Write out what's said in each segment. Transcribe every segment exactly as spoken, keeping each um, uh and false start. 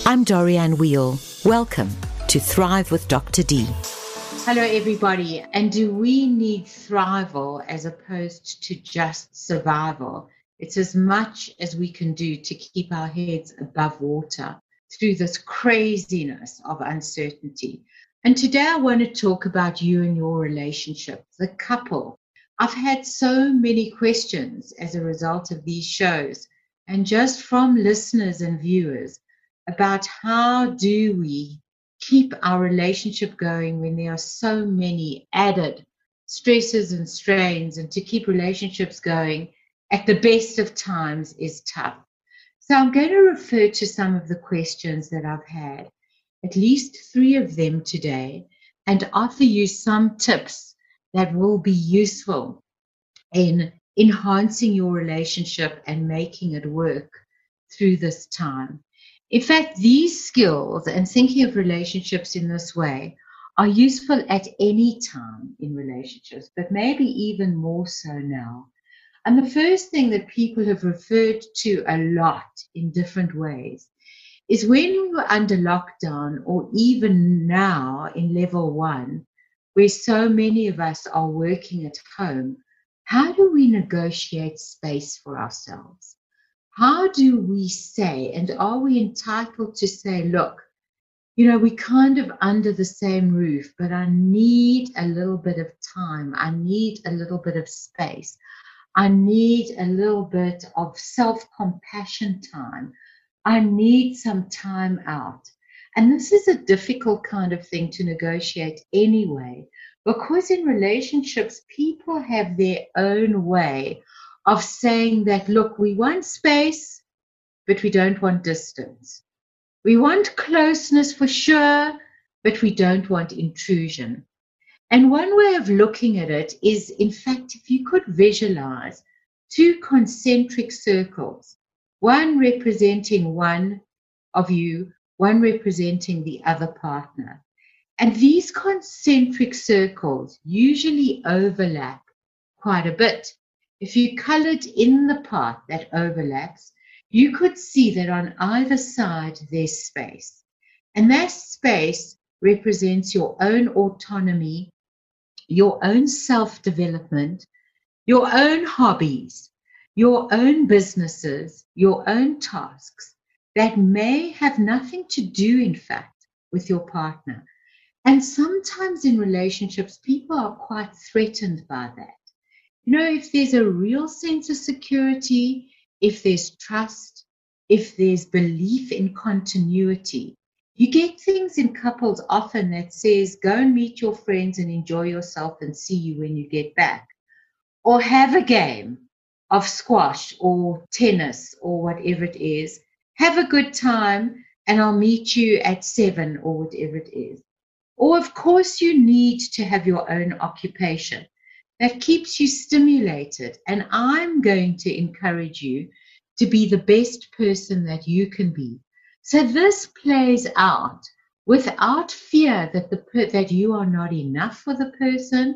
I'm Dorianne Wheel. Welcome to Thrive with Doctor D. Hello, everybody. And do we need thrival as opposed to just survival? It's as much as we can do to keep our heads above water through this craziness of uncertainty. And today I want to talk about you and your relationship, the couple. I've had so many questions as a result of these shows and just from listeners and viewers about how do we keep our relationship going when there are so many added stresses and strains, and to keep relationships going at the best of times is tough. So I'm going to refer to some of the questions that I've had, at least three of them today, and offer you some tips that will be useful in enhancing your relationship and making it work through this time. In fact, these skills and thinking of relationships in this way are useful at any time in relationships, but maybe even more so now. And the first thing that people have referred to a lot in different ways is when we were under lockdown, or even now in level one, where so many of us are working at home, how do we negotiate space for ourselves? How do we say, and are we entitled to say, look, you know, we're kind of under the same roof, but I need a little bit of time. I need a little bit of space. I need a little bit of self-compassion time. I need some time out. And this is a difficult kind of thing to negotiate anyway, because in relationships, people have their own way of saying that, look, we want space, but we don't want distance. We want closeness for sure, but we don't want intrusion. And one way of looking at it is, in fact, if you could visualize two concentric circles, one representing one of you, one representing the other partner. And these concentric circles usually overlap quite a bit. If you colored in the part that overlaps, you could see that on either side there's space. And that space represents your own autonomy, your own self-development, your own hobbies, your own businesses, your own tasks that may have nothing to do, in fact, with your partner. And sometimes in relationships, people are quite threatened by that. You know, if there's a real sense of security, if there's trust, if there's belief in continuity, you get things in couples often that says, go and meet your friends and enjoy yourself and see you when you get back. Or have a game of squash or tennis or whatever it is. Have a good time and I'll meet you at seven or whatever it is. Or of course you need to have your own occupation that keeps you stimulated. And I'm going to encourage you to be the best person that you can be. So this plays out without fear that the that you are not enough for the person,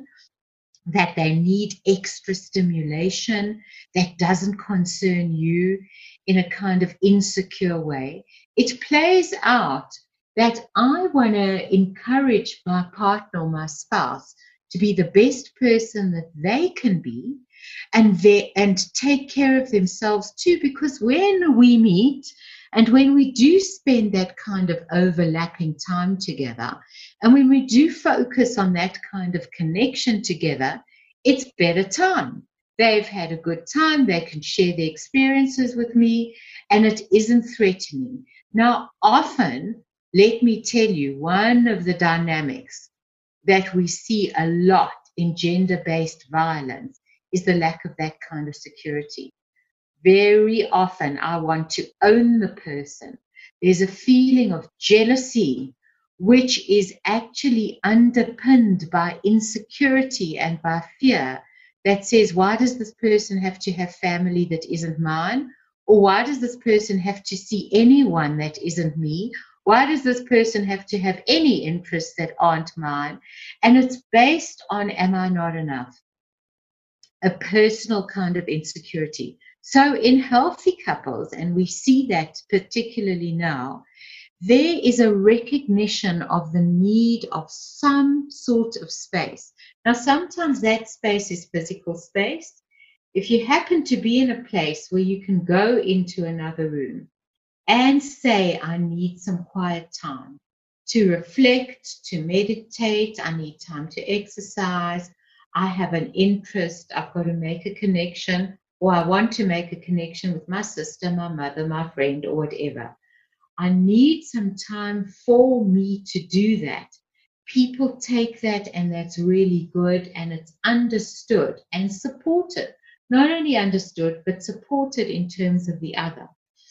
that they need extra stimulation that doesn't concern you in a kind of insecure way. It plays out that I want to encourage my partner or my spouse to be the best person that they can be, and they, and take care of themselves too, because when we meet and when we do spend that kind of overlapping time together, and when we do focus on that kind of connection together, it's better time. They've had a good time, they can share their experiences with me, and it isn't threatening. Now, often, let me tell you, one of the dynamics that we see a lot in gender-based violence is the lack of that kind of security. Very often, I want to own the person. There's a feeling of jealousy, which is actually underpinned by insecurity and by fear, that says, why does this person have to have family that isn't mine? Or why does this person have to see anyone that isn't me? Why does this person have to have any interests that aren't mine? And it's based on, am I not enough? A personal kind of insecurity. So in healthy couples, and we see that particularly now, there is a recognition of the need of some sort of space. Now, sometimes that space is physical space. If you happen to be in a place where you can go into another room and say, I need some quiet time to reflect, to meditate, I need time to exercise, I have an interest, I've got to make a connection, or I want to make a connection with my sister, my mother, my friend, or whatever. I need some time for me to do that. People take that, and that's really good, and it's understood and supported. Not only understood, but supported in terms of the other.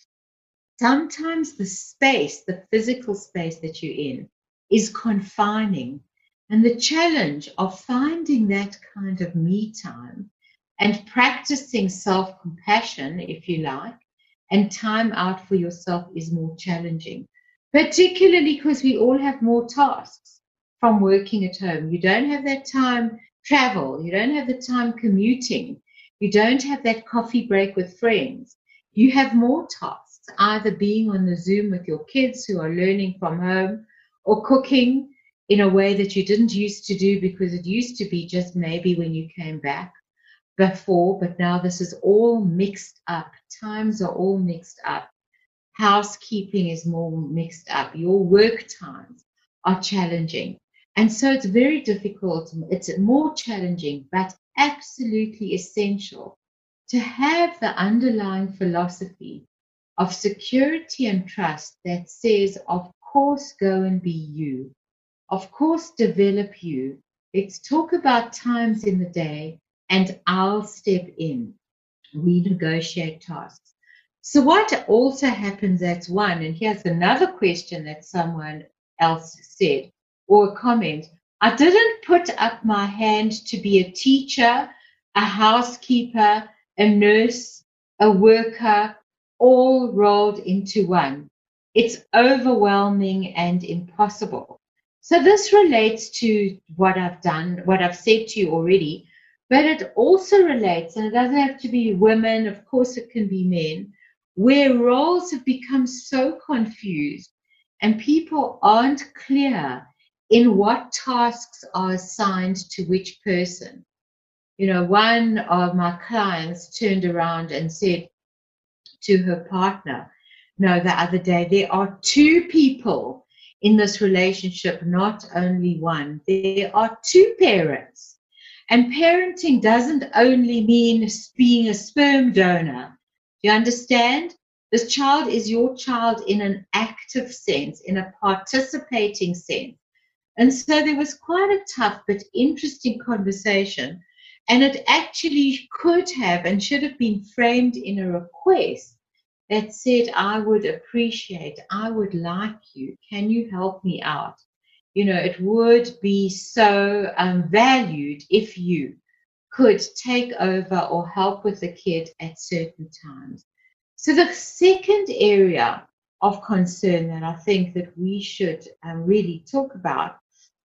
Sometimes the space, the physical space that you're in, is confining. And the challenge of finding that kind of me time and practicing self-compassion, if you like, and time out for yourself is more challenging, particularly because we all have more tasks from working at home. You don't have that time travel. You don't have the time commuting. You don't have that coffee break with friends. You have more tasks, either being on the Zoom with your kids who are learning from home, or cooking in a way that you didn't used to do, because it used to be just maybe when you came back before, but now this is all mixed up. Times are all mixed up. Housekeeping is more mixed up. Your work times are challenging. And so it's very difficult. It's more challenging, but absolutely essential to have the underlying philosophy of security and trust that says, of course, go and be you. Of course, develop you. Let's talk about times in the day, and I'll step in. We negotiate tasks. So what also happens, that's one, and here's another question that someone else said, or a comment. I didn't put up my hand to be a teacher, a housekeeper, a nurse, a worker, all rolled into one. It's overwhelming and impossible. So this relates to what I've done, what I've said to you already, but it also relates, and it doesn't have to be women, of course it can be men, where roles have become so confused and people aren't clear in what tasks are assigned to which person. You know, one of my clients turned around and said to her partner, no, the other day, there are two people in this relationship, not only one. There are two parents. And parenting doesn't only mean being a sperm donor. Do you understand? This child is your child in an active sense, in a participating sense. And so there was quite a tough but interesting conversation. And it actually could have and should have been framed in a request that said, I would appreciate, I would like you, can you help me out? You know, it would be so um, valued if you could take over or help with the kid at certain times. So the second area of concern that I think that we should um, really talk about,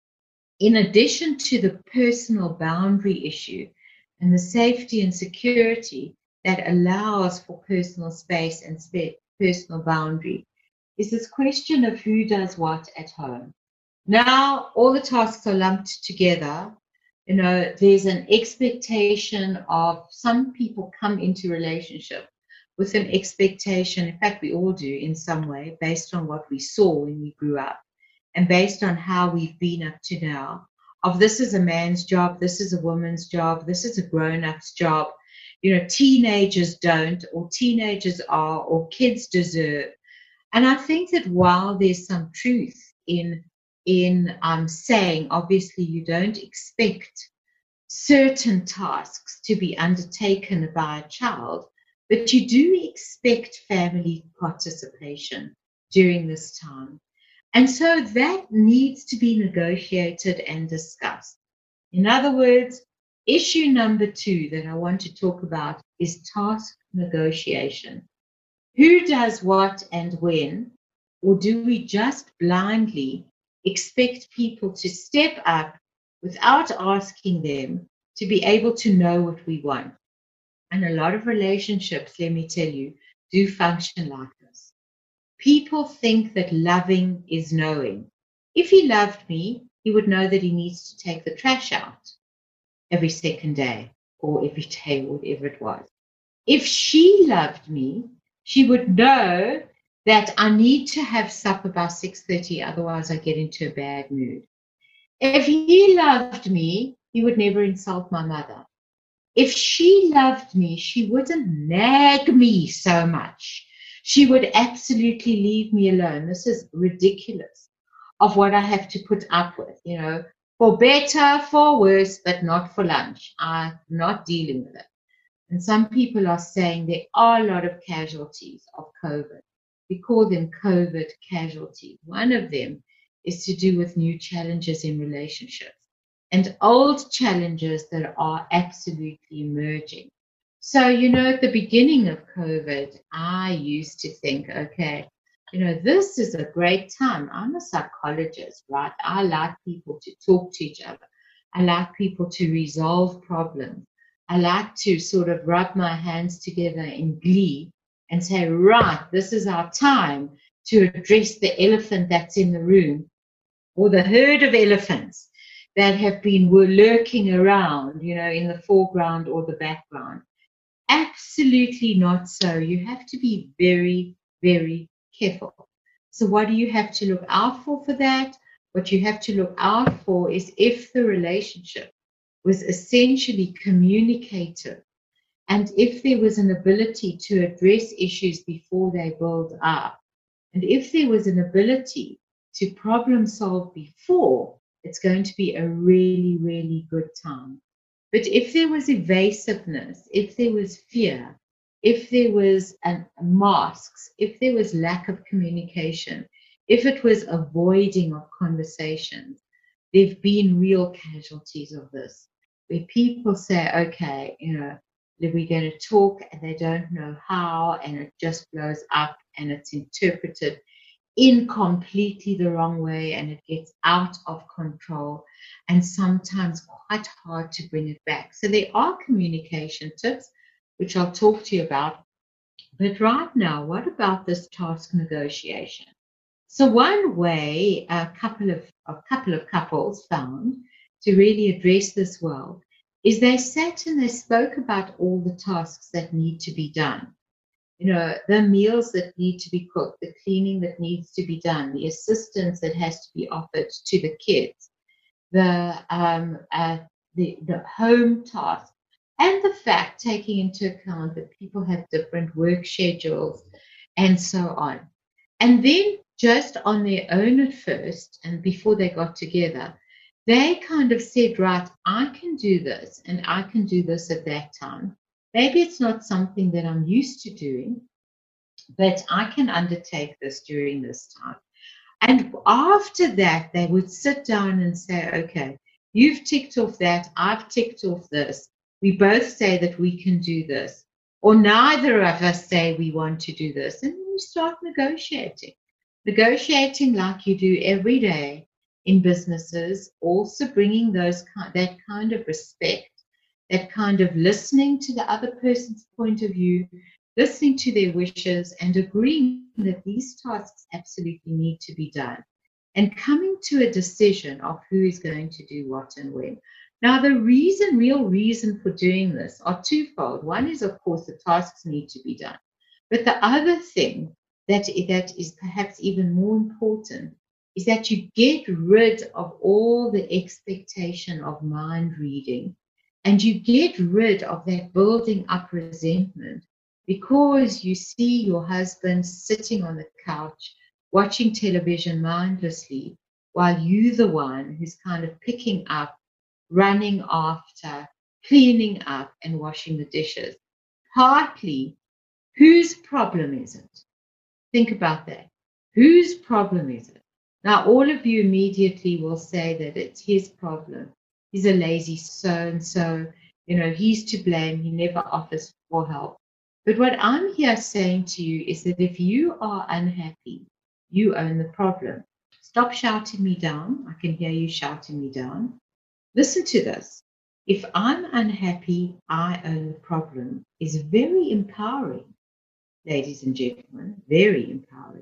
in addition to the personal boundary issue and the safety and security that allows for personal space and sp- personal boundary, is this question of who does what at home. Now, all the tasks are lumped together. You know, there's an expectation of, some people come into relationship with an expectation, in fact, we all do in some way, based on what we saw when we grew up and based on how we've been up to now, of this is a man's job, this is a woman's job, this is a grown-up's job. You know, teenagers don't, or teenagers are, or kids deserve. And I think that while there's some truth in in um, saying, obviously, you don't expect certain tasks to be undertaken by a child, but you do expect family participation during this time. And so that needs to be negotiated and discussed. In other words, issue number two that I want to talk about is task negotiation. Who does what and when, or do we just blindly expect people to step up without asking them to be able to know what we want? And a lot of relationships, let me tell you, do function like this. People think that loving is knowing. If he loved me, he would know that he needs to take the trash out every second day or every day, whatever it was. If she loved me, she would know that I need to have supper by six thirty, otherwise I get into a bad mood. If he loved me, he would never insult my mother. If she loved me, she wouldn't nag me so much. She would absolutely leave me alone. This is ridiculous of what I have to put up with, you know, for better, for worse, but not for lunch. I'm not dealing with it. And some people are saying there are a lot of casualties of COVID. We call them COVID casualties. One of them is to do with new challenges in relationships and old challenges that are absolutely emerging. So, you know, at the beginning of COVID, I used to think, okay, you know, this is a great time. I'm a psychologist, right? I like people to talk to each other. I like people to resolve problems. I like to sort of rub my hands together in glee and say, right, this is our time to address the elephant that's in the room or the herd of elephants that have been were lurking around, you know, in the foreground or the background. Absolutely not so. You have to be very, very careful. So what do you have to look out for for that? What you have to look out for is if the relationship was essentially communicative, and if there was an ability to address issues before they build up, and if there was an ability to problem solve before, it's going to be a really, really good time. But if there was evasiveness, if there was fear, if there was an, masks, if there was lack of communication, if it was avoiding of conversations, there have been real casualties of this, where people say, okay, you know, we're going to talk and they don't know how, and it just blows up and it's interpreted in completely the wrong way and it gets out of control and sometimes quite hard to bring it back. So there are communication tips, which I'll talk to you about. But right now, what about this task negotiation? So one way a couple of a couple of couples found to really address this well is they sat and they spoke about all the tasks that need to be done. You know, the meals that need to be cooked, the cleaning that needs to be done, the assistance that has to be offered to the kids, the um, uh, the, the home task, and the fact taking into account that people have different work schedules and so on. And then just on their own at first, and before they got together, they kind of said, right, I can do this and I can do this at that time. Maybe it's not something that I'm used to doing, but I can undertake this during this time. And after that, they would sit down and say, okay, you've ticked off that, I've ticked off this. We both say that we can do this, or neither of us say we want to do this. And then you start negotiating, negotiating like you do every day in businesses, also bringing those that kind of respect, that kind of listening to the other person's point of view, listening to their wishes and agreeing that these tasks absolutely need to be done, and coming to a decision of who is going to do what and when. Now, the reason, real reason for doing this are twofold. One is, of course, the tasks need to be done. But the other thing that, that is perhaps even more important is that you get rid of all the expectation of mind reading, and you get rid of that building up resentment because you see your husband sitting on the couch watching television mindlessly while you're the one who's kind of picking up, running after, cleaning up and washing the dishes. Partly, whose problem is it? Think about that. Whose problem is it? Now, all of you immediately will say that it's his problem. He's a lazy so-and-so, you know, he's to blame, he never offers for help. But what I'm here saying to you is that if you are unhappy, you own the problem. Stop shouting me down. I can hear you shouting me down. Listen to this. If I'm unhappy, I own the problem is very empowering, ladies and gentlemen, very empowering.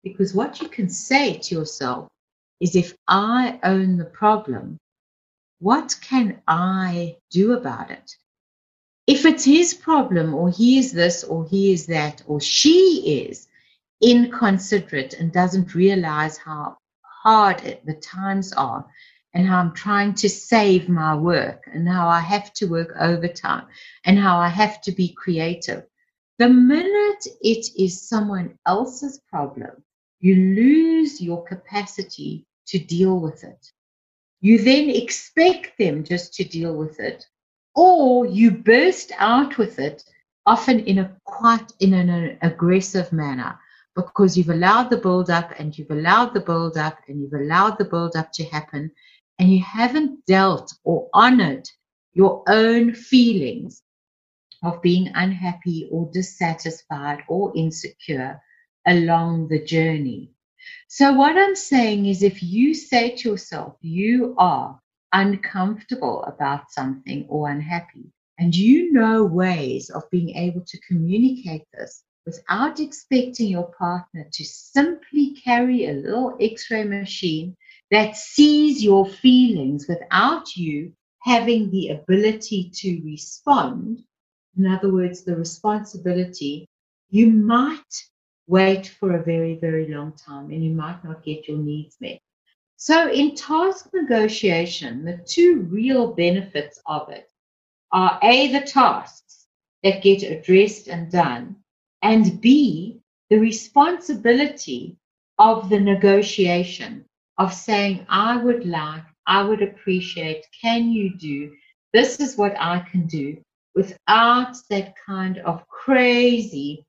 Because what you can say to yourself is, if I own the problem, what can I do about it? If it's his problem, or he is this, or he is that, or she is inconsiderate and doesn't realize how hard it, the times are, and how I'm trying to save my work, and how I have to work overtime, and how I have to be creative. The minute it is someone else's problem, you lose your capacity to deal with it. You then expect them just to deal with it, or you burst out with it, often in a quite in an aggressive manner, because you've allowed the build-up and you've allowed the build-up and you've allowed the build-up to happen, and you haven't dealt or honored your own feelings of being unhappy or dissatisfied or insecure along the journey. So what I'm saying is, if you say to yourself, you are uncomfortable about something or unhappy, and you know ways of being able to communicate this without expecting your partner to simply carry a little X-ray machine that sees your feelings without you having the ability to respond, in other words, the responsibility, you might wait for a very, very long time, and you might not get your needs met. So in task negotiation, the two real benefits of it are A, the tasks that get addressed and done, and B, the responsibility of the negotiation, of saying, I would like, I would appreciate, can you do, this is what I can do, without that kind of crazy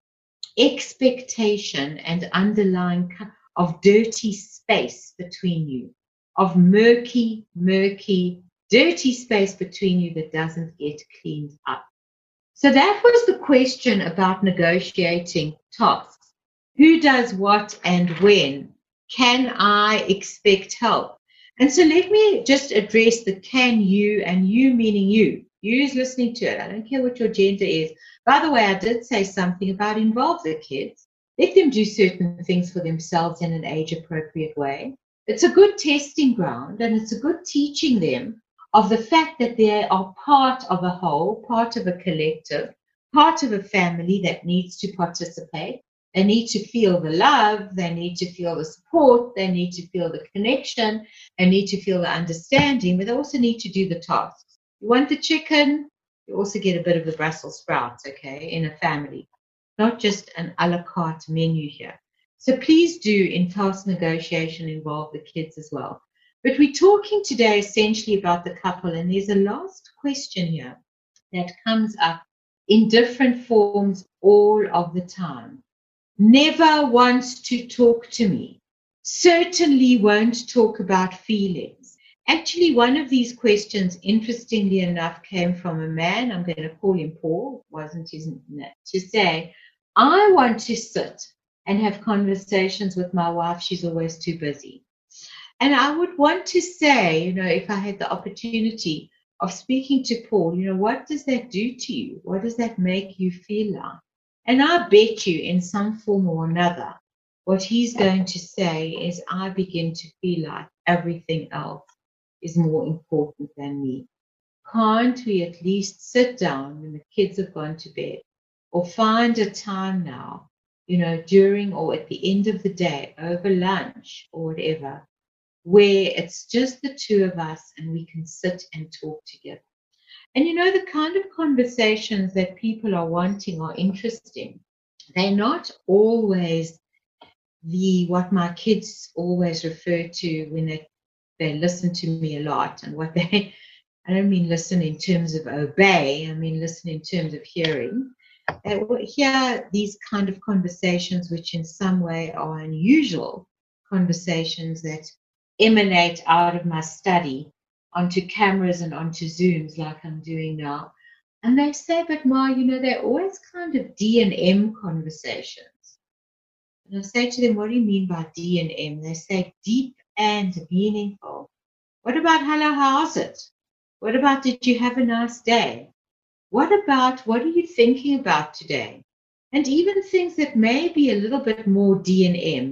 expectation and underlying of dirty space between you, of murky, murky, dirty space between you that doesn't get cleaned up. So that was the question about negotiating tasks. Who does what and when? Can I expect help? And so let me just address the can you, and you meaning you. You is listening to it. I don't care what your gender is. By the way, I did say something about involve the kids. Let them do certain things for themselves in an age-appropriate way. It's a good testing ground, and it's a good teaching them of the fact that they are part of a whole, part of a collective, part of a family that needs to participate. They need to feel the love. They need to feel the support. They need to feel the connection. They need to feel the understanding, but they also need to do the tasks. You want the chicken, you also get a bit of the Brussels sprouts, okay, in a family, not just an a la carte menu here. So please do, in task negotiation, involve the kids as well. But we're talking today essentially about the couple, and there's a last question here that comes up in different forms all of the time. Never wants to talk to me. Certainly won't talk about feelings. Actually, one of these questions, interestingly enough, came from a man. I'm going to call him Paul, wasn't his name, to say, I want to sit and have conversations with my wife. She's always too busy. And I would want to say, you know, if I had the opportunity of speaking to Paul, you know, what does that do to you? What does that make you feel like? And I bet you in some form or another, what he's going to say is, I begin to feel like everything else is more important than me. Can't we at least sit down when the kids have gone to bed, or find a time now, you know, during or at the end of the day, over lunch or whatever, where it's just the two of us and we can sit and talk together. And you know, the kind of conversations that people are wanting are interesting. They're not always the, what my kids always refer to when they, they listen to me a lot, and what they, I don't mean listen in terms of obey, I mean listen in terms of hearing. They hear these kind of conversations which in some way are unusual conversations that emanate out of my study onto cameras and onto Zooms like I'm doing now. And they say, but Ma, you know, they're always kind of D and M conversations. And I say to them, what do you mean by D and M? They say deep and meaningful. What about hello, how's it? What about did you have a nice day? What about what are you thinking about today? And even things that may be a little bit more D and M,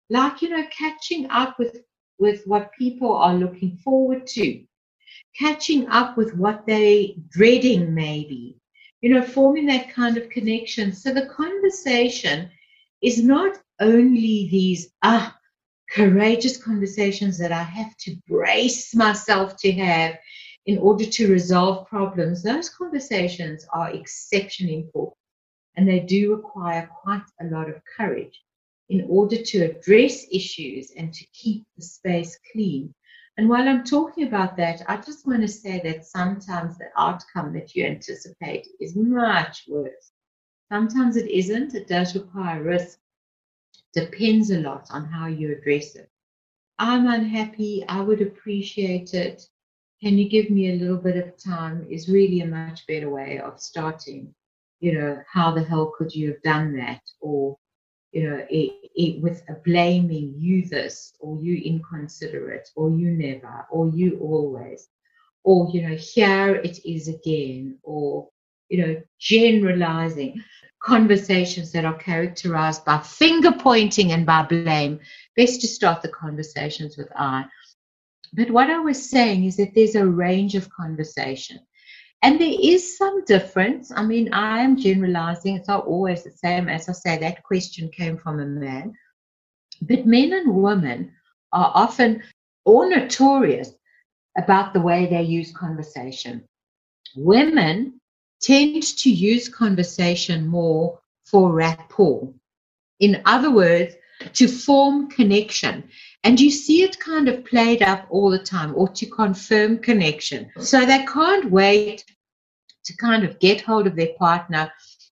like, you know, catching up with, with what people are looking forward to, catching up with what they dreading maybe, you know, forming that kind of connection. So the conversation is not only these ah courageous conversations that I have to brace myself to have in order to resolve problems. Those conversations are exceptionally important, and they do require quite a lot of courage in order to address issues and to keep the space clean. And while I'm talking about that, I just want to say that sometimes the outcome that you anticipate is much worse. Sometimes it isn't. It does require risk. Depends a lot on how you address it. I'm unhappy. I would appreciate it. Can you give me a little bit of time? Is really a much better way of starting. You know, how the hell could you have done that? Or, you know, it, it, with a blaming you this, or you inconsiderate, or you never, or you always, or, you know, here it is again, or, you know, generalizing. Conversations that are characterized by finger pointing and by blame. Best to start the conversations with I. But what I was saying is that there's a range of conversation. And there is some difference. I mean, I am generalizing. It's not always the same. As I say, that question came from a man. But men and women are often or notorious about the way they use conversation. Women tend to use conversation more for rapport. In other words, to form connection. And you see it kind of played up all the time, or to confirm connection. So they can't wait to kind of get hold of their partner,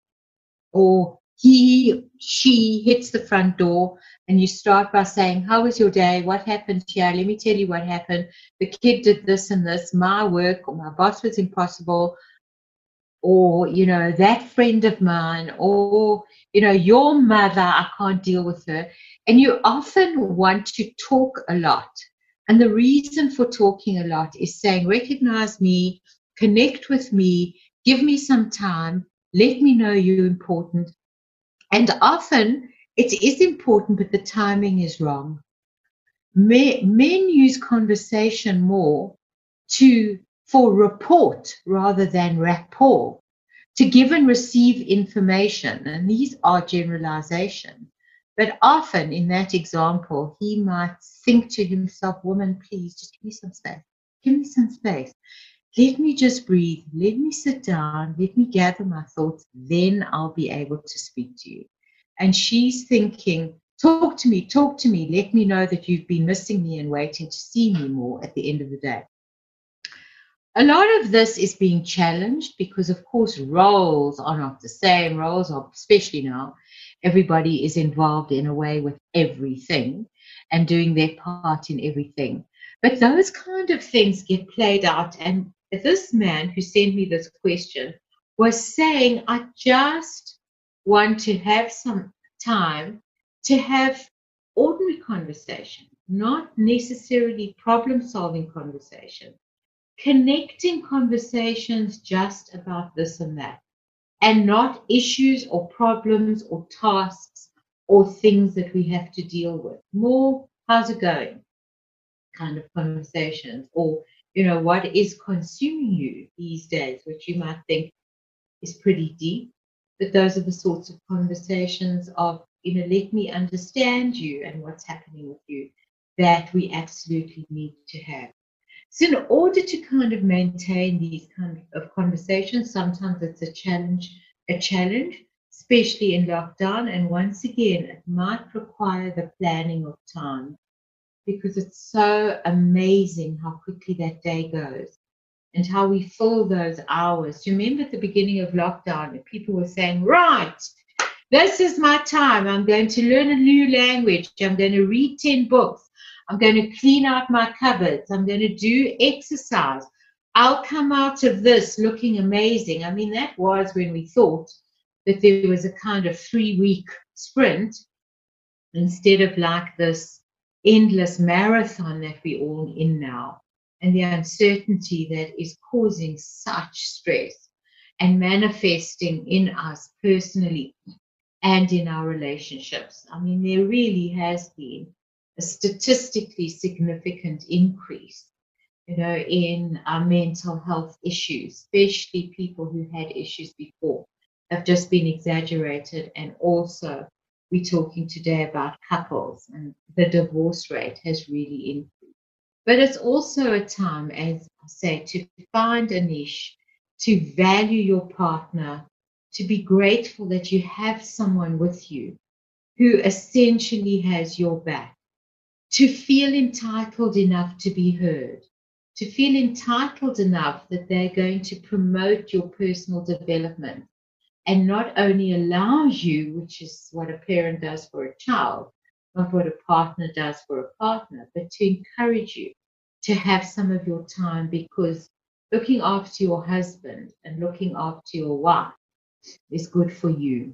or he, she hits the front door, and you start by saying, how was your day? What happened here? Let me tell you what happened. The kid did this and this. My work, or my boss was impossible. Or, you know, that friend of mine, or, you know, your mother, I can't deal with her. And you often want to talk a lot. And the reason for talking a lot is saying, recognize me, connect with me, give me some time, let me know you're important. And often it is important, but the timing is wrong. Men, men use conversation more to for report rather than rapport, to give and receive information. And these are generalizations. But often in that example, he might think to himself, woman, please just give me some space. Give me some space. Let me just breathe. Let me sit down. Let me gather my thoughts. Then I'll be able to speak to you. And she's thinking, talk to me, talk to me. Let me know that you've been missing me and waiting to see me more at the end of the day. A lot of this is being challenged because, of course, roles are not the same. Roles are, especially now, everybody is involved in a way with everything and doing their part in everything. But those kind of things get played out. And this man who sent me this question was saying, I just want to have some time to have ordinary conversation, not necessarily problem-solving conversation. Connecting conversations just about this and that, and not issues or problems or tasks or things that we have to deal with. More, how's it going kind of conversations, or, you know, what is consuming you these days, which you might think is pretty deep. But those are the sorts of conversations of, you know, let me understand you and what's happening with you that we absolutely need to have. So in order to kind of maintain these kind of conversations, sometimes it's a challenge, a challenge, especially in lockdown. And once again, it might require the planning of time, because it's so amazing how quickly that day goes and how we fill those hours. You remember at the beginning of lockdown, people were saying, right, this is my time. I'm going to learn a new language. I'm going to read ten books. I'm going to clean out my cupboards. I'm going to do exercise. I'll come out of this looking amazing. I mean, that was when we thought that there was a kind of three-week sprint instead of like this endless marathon that we're all in now, and the uncertainty that is causing such stress and manifesting in us personally and in our relationships. I mean, there really has been a statistically significant increase, you know, in our mental health issues, especially people who had issues before have just been exaggerated. And also, we're talking today about couples, and the divorce rate has really increased. But it's also a time, as I say, to find a niche, to value your partner, to be grateful that you have someone with you who essentially has your back, to feel entitled enough to be heard, to feel entitled enough that they're going to promote your personal development and not only allow you, which is what a parent does for a child, not what a partner does for a partner, but to encourage you to have some of your time, because looking after your husband and looking after your wife is good for you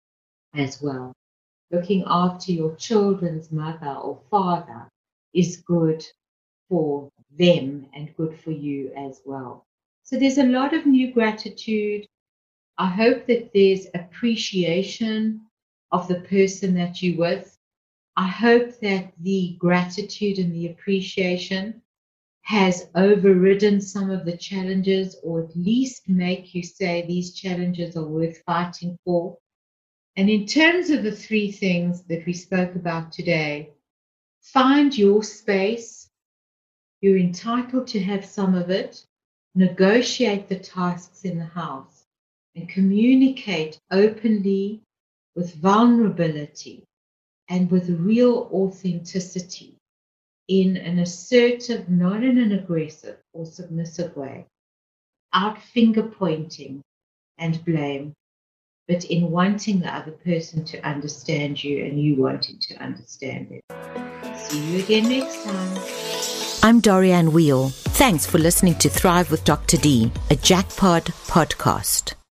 as well. Looking after your children's mother or father is good for them and good for you as well. So there's a lot of new gratitude. I hope that there's appreciation of the person that you're with. I hope that the gratitude and the appreciation has overridden some of the challenges, or at least make you say these challenges are worth fighting for. And in terms of the three things that we spoke about today, find your space. You're entitled to have some of it. Negotiate the tasks in the house and communicate openly with vulnerability and with real authenticity, in an assertive, not in an aggressive or submissive way, out finger pointing and blame, but in wanting the other person to understand you and you wanting to understand them. See you again next time. I'm Dorianne Wheel. Thanks for listening to Thrive with Doctor D, a Jackpod podcast.